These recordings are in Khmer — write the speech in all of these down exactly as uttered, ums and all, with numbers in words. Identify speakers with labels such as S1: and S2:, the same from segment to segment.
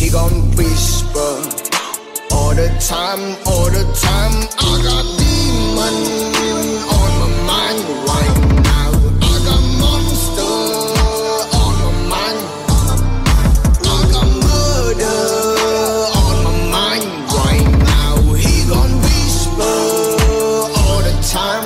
S1: He gon' whisper all the time, all the time. I got demon on my mind right now. I got monster on my mind. I got murder on my mind right now. He gon' whisper all the time.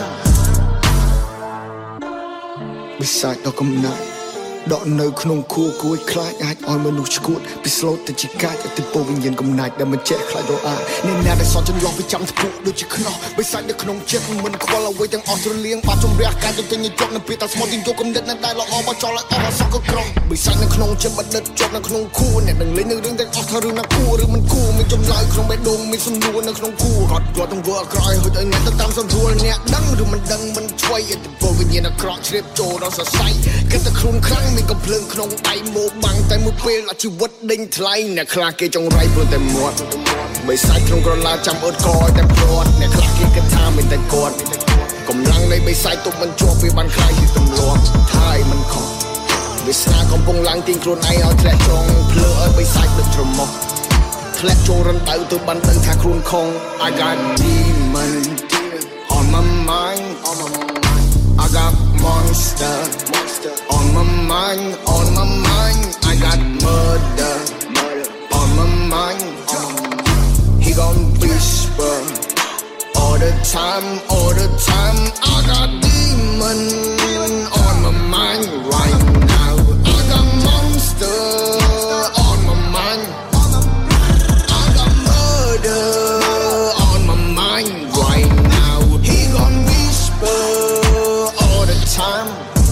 S1: Beside the nightដកនៅក្នុងគួរគួយខ្លាចអាចឲ្យមនុស្សឈួតពីស្លូតទៅជាកាចអតិពលវិញ្ញាណកំណាចដែលមិនចេះខ្លាចរអាអ្នកណាដែលសន់ចន្លោះវាចាំធ្ពុះដូចជាខ្នោះបិសាចនៅក្នុងចិត្តមិនខ្វល់អ្វីទាំងអស់ស្រលៀងបាត់ជំរះកាយទៅទិញយកនៅពេលតែស្មោះទីយកកំណត់នៅដែលល្អមកចោលឲ្យអស់សក់ក៏ក្រោះបិសាចនៅក្នុងចិត្តបណ្ឌិតជាប់នៅក្នុងគួរអ្នកនឹងលេងនៅរឿងទាំងអស់ថារឿងណាគួរឬមិនគួរមានចម្លើយក្នុងបេះដូងមានសំណួរនៅក្នុងគួរគាត់គាត់ទាំងធ្វើអាក្រក់ឲ្យហុចឲ្យអ្នកទៅតាមសម្រួលអ្នកដឹងឬមិនដឹងមិនឆ្វៃអតិពលវិញ្ញាណអាក្រក់ជ្រាបចូលដល់សរសៃគិតតែខ្លួនខ្លាំងមានកំភ្លើងក្នុងដៃមកបាំងតែមួយពេលអាជីវិតដេញថ្លៃអ្នកខ្លះគេចង្រៃព្រោះតែមាត់បីសាច់ក្នុងក្រឡាចាំអត់កឲ្យតែព្រាត់អ្នកខ្លះគេគិតថាមានតែគាត់កម្លាំងនៃបីសាច់ទុកមិនជាប់វាបានខ្លាយជាទម្លាប់ថាយមិនខុសវាស្នាកំពុងឡើងទាញខ្លួនឯងឲ្យធ្លាក់ចងភ្លើឲ្យបីសាច់ដូចច្រមុះធ្លាក់ចូលរំដៅទៅបានដឹងថាខ្លួនខំ I got demon on my mind on my mind I got monster on my mind on my mind I got murder on my mind he gon' whisper all the time all the time I got demon on my mind right now I got monster on my mind I got murder on my mind right now he gon' whisper all the time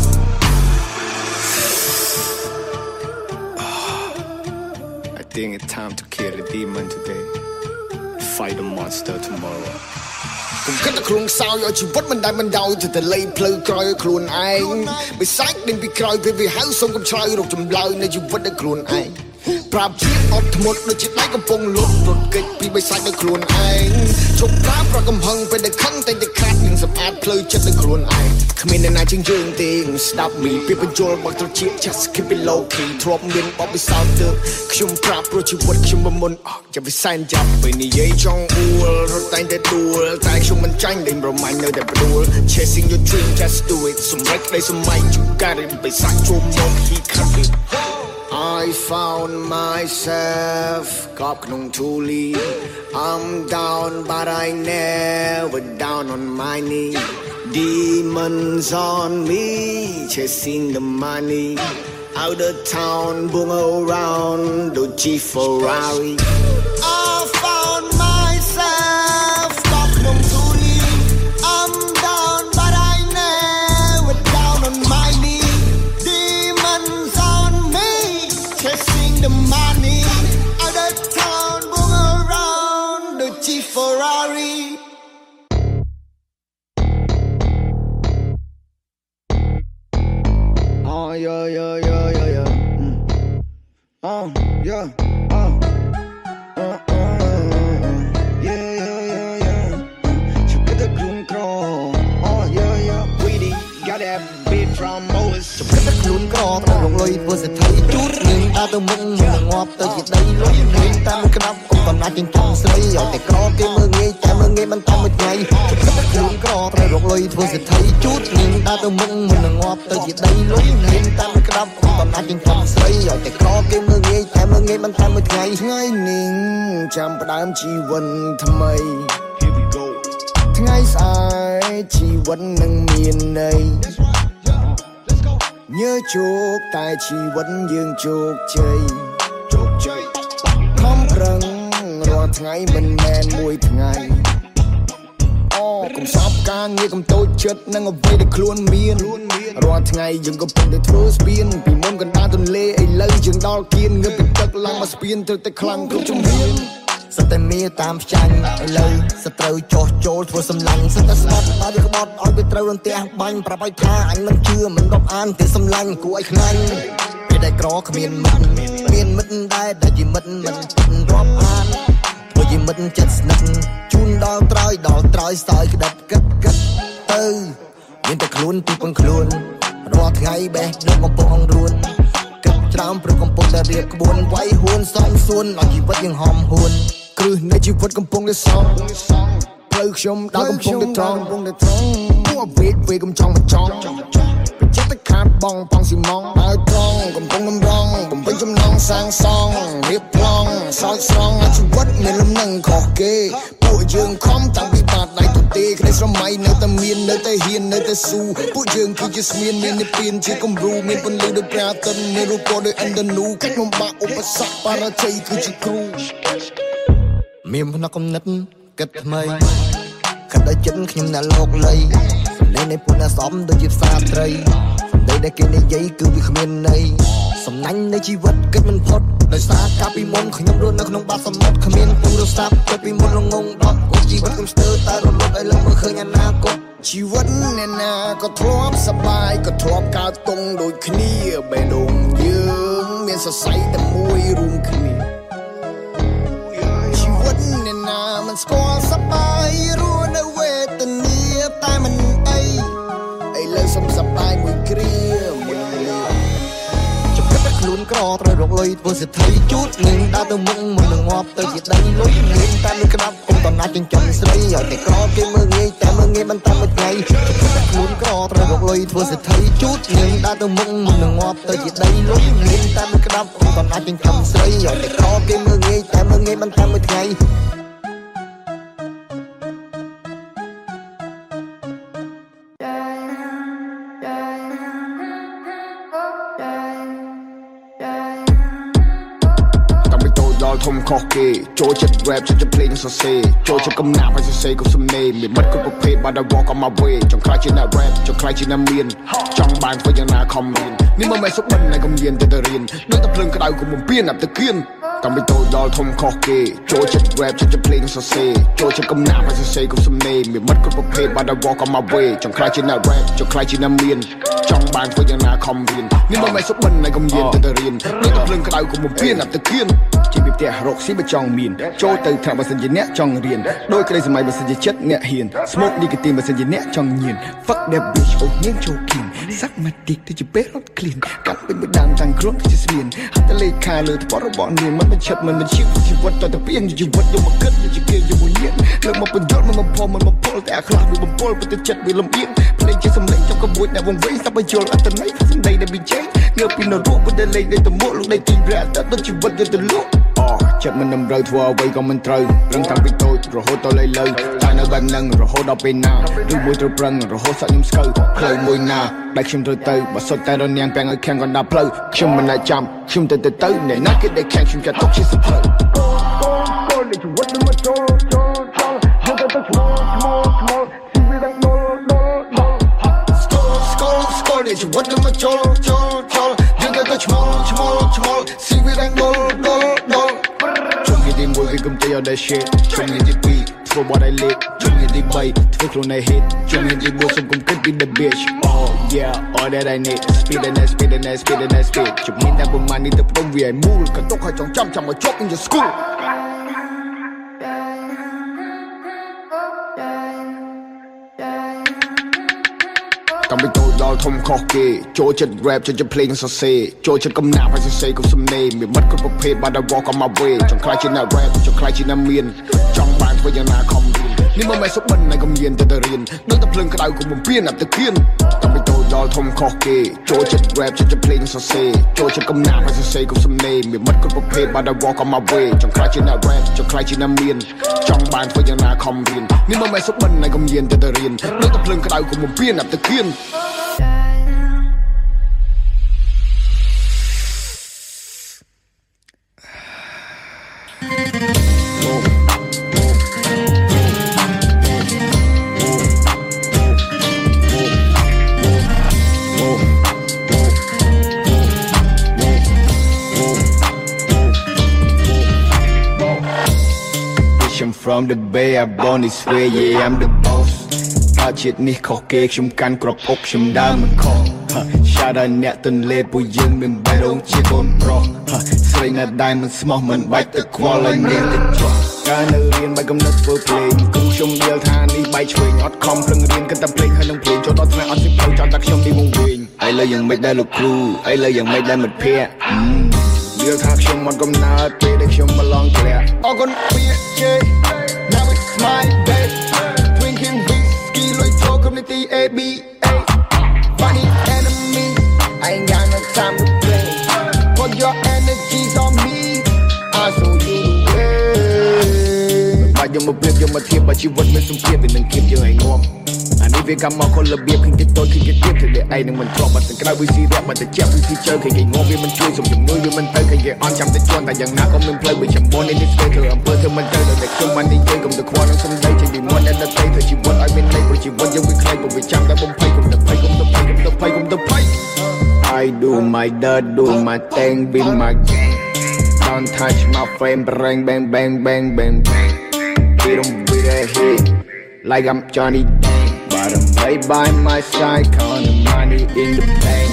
S1: I think it's time to kill the demon today fight the monster tomorrow ខ្ញុំគិតតែខ្លួនសោយឲ្យជីវិតមិនដែលមិនដោយទៅតែលេងផ្លូវក្រោយឲ្យខ្លួនឯងបិសាចដេញពីក្រោយពេលវាហៅសូមកុំឆ្លើយរកចម្លើយនៃជីវិតឲ្យខ្លួនឯងប្រាប់ភាពអត់ធ្មត់ដូចជាដៃកំពុងលុបរត់គេចពីបិសាចឲ្យខ្លួនឯងជប់ប្រាប់ប្រកំហឹងពេលដែលខឹងតែតែខាត់នឹងសម្អាតផ្លូវចិត្តឲ្យខ្លួនឯងគ្មានអ្នកណាជាងយើងទេស្ដាប់មីពីបញ្ចូលមកត្រជា just keep it low key ធ្លាប់មានបបិសោតទៅខ្ញុំប្រាប់ព្រោះជីវិតខ្ញុំមិនមុនអស់ចាំវាសែនចាប់ពេលនិយាយចង់អួលរត់តែតែដួលតែខ្ញុំមិនចាញ់ដេញប្រមាញ់នៅតែព្រួល chasing your dream just do it សម្រេចក្តីសម័យជួការិបិសាចជួមមក he cut it I found myself កប់ក្នុងធូលី I'm down but I never down on my knee Demons on me chasing the money out of town boom around the Jeep Ferrari I found myself កប់ក្នុងធូលី I'm down but I never down on my knee Demons on me chasing the money out of town boom around the Jeep Ferrari Oh yeah yeah yeah yeah yeah mm. Oh yeah oh uh, uh, uh, yeah yeah yeah yeah you get the green crawl oh yeah yeah Weedy got that beat from Moses you get the green crawl ទៅរងលុយធ្វើសេដ្ឋីជូតនឹងដើរទៅមុខនឹងងាប់ទៅជាដីលុយវិញតាមក្តាប់អ៊ំកំណាចជាងចង់ស្រីឲ្យតែក្រគេមើលងាយតែមើលងាយមិនតាមមួយថ្ងៃខ្លួនក្រត្រូវរកលុយធ្វើសេដ្ឋីជូតនឹងដើរទៅមុខនឹងងាប់ទៅជាដីលុយវិញតាមក្តាប់អ៊ំកំណាចជាងចង់ស្រីឲ្យតែក្រគេមើលងាយតែមើលងាយមិនតាមមួយថ្ងៃថ្ងៃនេះចាំផ្ដើមជីវិតថ្មី Here we go ថ្ងៃស្អែកជីវិតនឹងមានន័យញើជោគតែជីវិតយើងជោគជ័យជោគជ័យខំប្រឹងរាល់ថ្ងៃមិនមែនមួយថ្ងៃអូកុំសោកការងារកុំតូចចិត្តនឹងអ្វីដែលខ្លួនមានរាល់ថ្ងៃយើងក៏ពុំតែធ្វើស្ពានពីមុំកណ្ដាលទន្លេឥឡូវយើងដល់គៀនងើបពីទឹកឡើងមកស្ពានទៅតែខ្លាំងគ្រប់ជំហានសិតតែមានតាមផ្ចាញ់ឥឡូវសត្រូវចោះចូលធ្វើសម្លាញ់សិតតែស្បត់ហើយវាក្បត់ឲ្យវាត្រូវរន្ទះបាញ់ប្រាប់ឲ្យថាអញមិនជឿមិនរាប់អានទេសម្លាញ់គួរឲ្យខ្លាញ់ពេលដែលក្រគ្មានមិត្តមានមិត្តដែរដែលជាមិត្តមិនរាប់អានព្រោះជាមិត្តចិត្តស្និទ្ធជូនដល់ត្រើយដល់ត្រើយសើយក្តិតគិតគិតទៅមានតែខ្លួនទីពឹងខ្លួនរាល់ថ្ងៃបេះដូងកំពុងរួនគិតច្រដើមព្រឹកកំពុងតែរៀបក្បួនវាយហួនសំសួនឲ្យជីវិតយើងហំហួនគ្រឹះនៃជីវិតកំពុងតែសងផ្លូវខ្ញុំដើរកំពុងតែត្រង់ពួកវេកវេកកំចង់មកចង់ចិត្តតែខាតបងបងស៊ីម៉ងដើរត្រង់កំពុងដំរងបំពេញចំណងសាងសង់រៀបប្លង់សោយស្រង់ជីវិតមានលំនឹងខុសគេពួកយើងខំតាំងពីបាតដៃទៅទេក្តីស្រមៃនៅតែមាននៅតែហ៊ាននៅតែស៊ូពួកយើងគឺជាស្មៀនមាននិព្វានជាគំរូមានពន្លឺដោយព្រះអាទិត្យមានរូបពណ៌ដោយឥន្ទនូកិច្ចបំបាក់ឧបសគ្គបរាជ័យគឺជាគ្រូមានផ្នែកគំនិតគិតថ្មីខិតដល់ចិត្តខ្ញុំអ្នកលោកលៃសម្លេងនៃពួកអ្នកសំដូចជាផ្សារត្រីសម្ដីដែលគេនិយាយគឺវាគ្មានន័យសំណាញ់នៃជីវិតគិតមិនផុតដោយសារកាលពីមុនខ្ញុំរស់នៅក្នុងបាតសមុទ្រគ្មានទូរស័ព្ទគិតពីមុនល្ងងដកជីវិតខ្ញុំស្ទើរតែរលត់ឲ្យលើមើលឃើញអនាគតជីវិតអ្នកណាក៏ធ្លាប់សប្បាយក៏ធ្លាប់កើតទុំដូចគ្នាបេះដូងយើងមានសរសៃតែមួយរួមគ្នាជីវិតអ្នកណាមិនស្គាល់សប្បាយរស់នៅវេទនាតែមិនអីឥឡូវសុំសប្បាយមួយគ្រាមួយខ្លួនក្រត្រូវរកលុយធ្វើសេដ្ឋីជូតនឹងដើរទៅមុខមុននឹងងាប់ទៅជាដីលុយមានតែមួយក្តាប់គុំតំណាច់ចិញ្ចឹមស្រីឲ្យតែក្រគេមើលងាយតែមើលងាយមិនតាមមួយថ្ងៃខ្លួនក្រត្រូវរកលុយធ្វើសេដ្ឋីជូតនឹងដើរទៅមុខមុននឹងងាប់ទៅជាដីលុយមានតែមួយក្តាប់គុំតំណាច់ចិញ្ចឹមស្រីឲ្យតែក្រគេមើលងាយតែមើលងាយមិនតាមមួយថ្ងៃធំខុសគេចូលចិត្ត rap ចូលចិត្តភ្លេងសរសេរចូលចិត្តកំណាប់ឲ្យសរសេរគ្រប់សំណេរមានមិត្តគ្រប់ប្រភេទបានតែ walk on my way ចង់ខ្លាចជាអ្នក rap ចង់ខ្លាចជាអ្នកមានចង់បានធ្វើយ៉ាងណាខំរៀននេះមិនមែនសុបិនតែកំរៀនទៅទៅរៀនដូចតែភ្លើងក្តៅកុំបំពេញអាប់ទៅគៀនតាមពីតូចដល់ធំខុសគេចូលចិត្ត rap ចូលចិត្តភ្លេងសរសេរចូលចិត្តកំណាប់ឲ្យសរសេរគ្រប់សំណេរមានមិត្តគ្រប់ប្រភេទបានតែ walk on my way ចង់ខ្លាចជាអ្នក rap ចង់ខ្លាចជាអ្នកមានចង់បានធ្វើយ៉ាងណាខំរៀននេះមិនមែនសុបិនតែកំរៀនទៅទៅរៀនដូចតែភ្លើងក្តៅកុំបំពេញអាប់ទៅគៀនជាពីផ្ទះរកស៊ីបើចង់មានចូលទៅថ្នាក់បើសិនជាអ្នកចង់រៀនដោយក្តីសម័យបើសិនជាចិត្តអ្នកហ៊ាន smoke nicotine បើសិនជាអ្នកចង់ញៀន fuck that bitch អូញៀនចូលគៀនសាក់ម៉ាទីកទៅជាពេលរត់ឃ្លានកាត់ពេញមួយដើមតាំងគ្រួទៅជាស្មានហត់តែលេខខែលើថ្បរបស់នាងមិនមិនឈិតមិនមិនឈៀកជីវិតទៅតែពីងជីវិតយកមកគិតជាគេយកមកញៀនលើមកបញ្យល់មកបំផមិនបំផល់តែអាខ្លះវាបំផល់ទៅចិត្តវាលំអៀងភ្លេងជាសំឡេងចាប់ក្បួយអ្នកវងវែងសាប់បញ្យល់អត្តន័យសំដីដែលវាចេញងើបពីនរកទៅលេខនៃទៅមកលោកនៃទីរ៉ាតែទៅជីវិតយកទៅលក់ចិត្តមិនតម្រូវធ្វើអ្វីក៏មិនត្រូវរឹងតាំងពីតូចរហូតដល់ឥឡូវតែនៅបែបហ្នឹងរហូតដល់ពេលណាឬមួយត្រូវប្រឹងរហូតសាក់ខ្ញុំស្កើផ្លូវមួយណាដែលខ្ញុំត្រូវទៅបើសុទ្ធតែរនាងពាំងឲ្យខាំងកណ្ដាលផ្លូវខ្ញុំមិនអាចចាំខ្ញុំទៅទៅទៅអ្នកណាគេដែលខាំងខ្ញុំចាត់ទុកជាសត្រូវកូននេះជីវិតមិនចូលចូលចូលហើយទៅទៅឈ្មោះឈ្មោះឈ្មោះជីវិតដល់ដល់ដល់ស្គលស្គលស្គលនេះជីវិតមិនចូលចូលចូលយើងទៅទៅឈ្មោះឈ្មោះឈ្មោះជីវិតដល់ដល់ដល់ទីមួយវាកំទីអត់ដែល shit ជំនាញទីពីរធ្វើបាត់ឲ្យលេខជំនាញទីបីធ្វើខ្លួនឲ្យ hit ជំនាញទីបួនសុំគុំគិតពី the bitch oh yeah all that I need speed and speed and speed and speed ជំនាញតែប្រមាណនេះទៅព្រមវាឲ្យមូលក៏ទុកឲ្យចង់ចាំចាំមកជាប់ in your school តាមពីតូចដល់ធំខុសគេចូលចិត្ត rap ចូលចិត្តភ្លេងសរសេរចូលចិត្តកំណាប់ឲ្យសរសេរគ្រប់សំណេរមានមិត្តគ្រប់ប្រភេទបានតែ walk on my way ចង់ខ្លាចជាអ្នក rap ចង់ខ្លាចជាអ្នកមានចង់បានធ្វើយ៉ាងណាខំរៀននេះមិនមែនសុបិនតែកំរៀនទៅទៅរៀនដូចតែភ្លើងក្តៅកុំបំពេញអាប់ទៅគៀនតាមពីតូចដល់ធំខុសគេចូលចិត្ត rap ចូលចិត្តភ្លេងសរសេរចូលចិត្តកំណាប់ឲ្យសរសេរគ្រប់សំណេរមានមិត្តគ្រប់ប្រភេទបានតែ walk on my way ចង់ខ្លាចជាអ្នក rap ចង់ខ្លាចជាអ្នកមានចង់បានធ្វើយ៉ាងណាខំរៀននេះមិនមែនសុបិនតែកំរៀនទៅទៅរៀនដូចតែភ្លើងក្តៅកុំបំពេញអាប់ទៅគៀនFrom the bay I born this way yeah I'm the boss អាជាតិនេះខុសគេខ្ញុំកាន់ក្របអុកខ្ញុំដើរមិនខុស Shout Shout out អ្នកទន្លេពួកយើងមានបែរងជាកូនប្រុសស្រីណាស់ដែលមិនស្មោះមិនបាច់ទៅខ្វល់ឲ្យនាងទៅចោះកាលនៅរៀនបែកកំណត់ធ្វើភ្លេងគ្រូខ្ញុំយល់ថានេះបែកឆ្វេងអត់ខំប្រឹងរៀនគិតតែភ្លេងហើយនឹងភ្លេងចូលដល់ថ្នាក់អត់សិបទៅចោលតែខ្ញុំនេះវងវិញឥឡូវយ៉ាងម៉េចដែរលោកគ្រូឥឡូវយ៉ាងម៉េចដែរមិត្តភក្តិយល់ថាខ្ញុំមិនកំណត់ពេលដែលខ្ញុំមកឡងធ្លាក់អរគុណពាក្យជេ Now it's my day Drinking whiskey លុយចូល community เอ บี เอ Funny enemy I ain't got no time to play Put your energies on me I show you the way បាច់យកមកប្រៀបយកមកធៀបបើជីវិតមានសម្ពាធវានឹងគៀបយើងឲ្យងាប់អានេះវាកម្មមកคนរបៀបឃើញគេតូចឃើញគេទៀតគឺឯងនឹងមិនធ្លាប់បាត់ទៅក្រៅវិស៊ីរៈបាត់ទៅជាវិស៊ីជើឃើញគេងាប់វាមិនជួយសុំជំនួយវាមិនទៅឃើញគេអន់ចាំតែជន់តែយ៉ាងណាក៏មានផ្លូវវាចំបននេះស្វែងធ្វើអំពើធ្វើមិនទៅតែខ្ញុំបាននិយាយកុំទៅខ្វល់នឹងសំដីចេញពីមាត់អ្នកដទៃធ្វើជីវិតឲ្យមានន័យព្រោះជីវិតយើងវាខ្លីពុំវាចាំតែបំភ័យកុំទៅភ័យកុំទៅភ័យកុំទៅភ័យកុំទៅភ័យ I do my dirt do my thing be my gang Don't touch my frame bang bang bang bang bang bang We don't be that hit like I'm Johnny But I'm right by my side counting money in the bank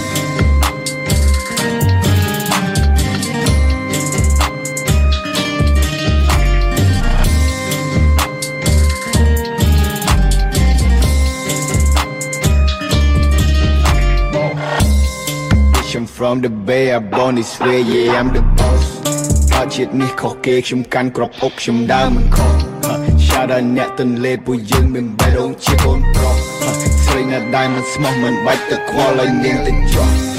S1: I'm from the bay I born this way yeah I'm the boss អត់ជាតិនេះខុសគេខ្ញុំកាន់ក្របអុកខ្ញុំដើរមិនខុស Shout out អ្នកទន្លេពួកយើងមានបែរងជាកូនប្រុសស្រីណាស់ដែលមិនស្មោះមិនបាច់ទៅខ្វល់ឲ្យនាងទៅចោះ